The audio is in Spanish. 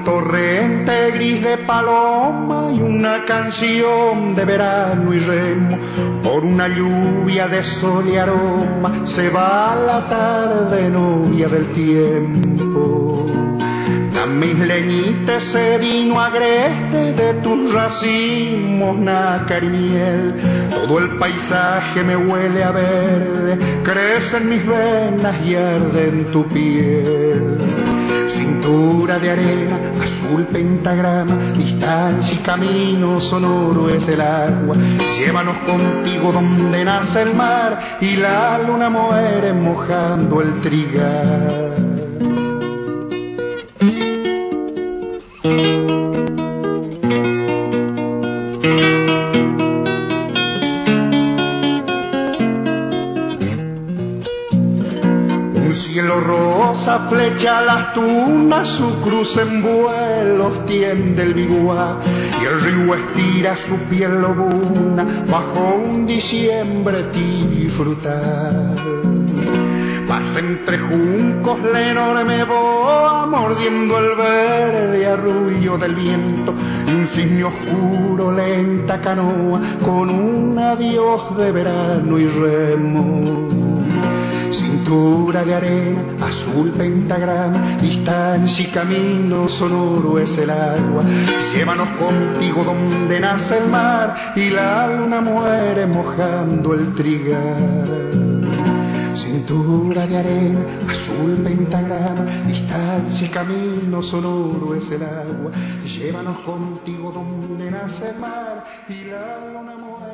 torrente gris de paloma y una canción de verano y remo. Por una lluvia de sol y aroma se va la tarde novia del tiempo. A mis leñites ese vino agreste de tus racimos, nácar y miel. Todo el paisaje me huele a verde, crece en mis venas y arde en tu piel. Cintura de arena, azul pentagrama, distancia y camino sonoro es el agua. Llévanos contigo donde nace el mar y la luna muere mojando el trigal. Un cielo rosa flecha las tunas, su cruz en vuelos tiende el biguá, y el río estira su piel lobuna bajo un diciembre tibio y frutal. Pasa entre juncos la enorme boa, mordiendo el verde arrullo del viento, y un cisne oscuro lenta canoa con un adiós de verano y remo. Cintura de arena, azul pentagrama, distancia y camino sonoro es el agua. Llévanos contigo donde nace el mar y la luna muere mojando el trigal. Cintura de arena, azul pentagrama, distancia y camino sonoro es el agua. Llévanos contigo donde nace el mar y la luna muere.